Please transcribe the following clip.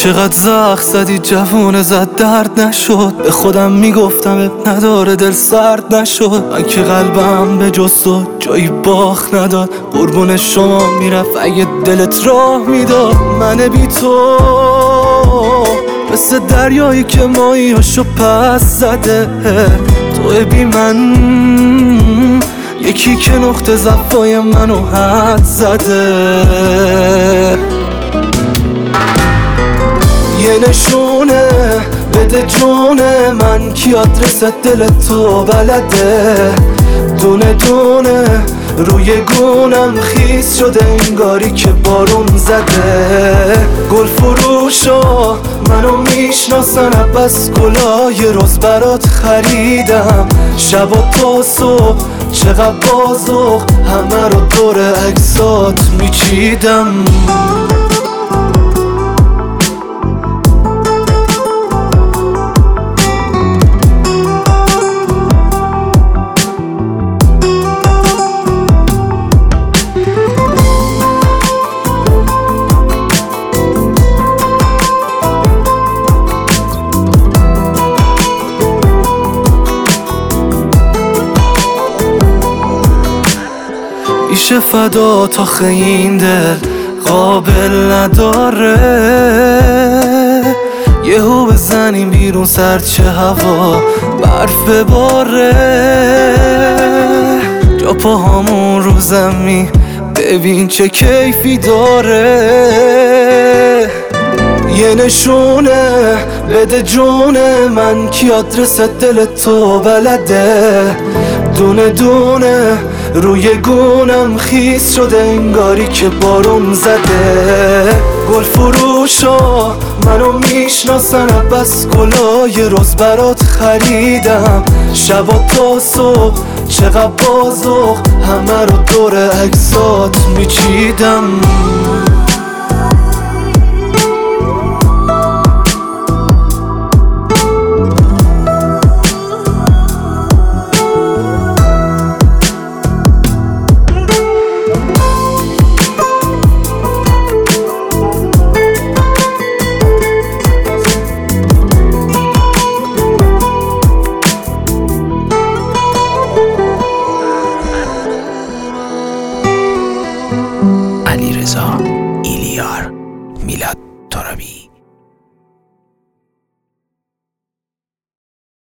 چقدر زخم زدی جوونه زد درد نشد. به خودم میگفتم نداره دل سرد نشد. من که قلبم به جز تو جایی باخت نداد. قربون شما میرفت اگه دلت راه میداد. من بی تو مثل دریایی که ماهیاشو پس زده. تو بی من یکی که نقطه ضعفای منو حد زده. یه نشونه بده جونه من کی آدرس دل تو بلده. دونه دونه روی گونم خیس شده انگاری که بارون زده. گل فروشا منو میشناسن بس گلای روز برات خریدم. شب و تا صبح چقدر بازوق همه رو دور عکسات میچیدم. میشه فدا تا این دل قابل نداره. یهو بزنیم بیرون سرچه هوا برف بباره. جا پاهامون رو زمین ببین چه کیفی داره. یه نشونه بده جونه من کی آدرس دل تو بلده. دونه دونه روی گونم خیس شده انگاری که بارون زده. گل فروشا منو میشناسن بس گلای روز برات خریدم. شب و تا صبح چقدر بازوق همه رو دور عکسات میچیدم.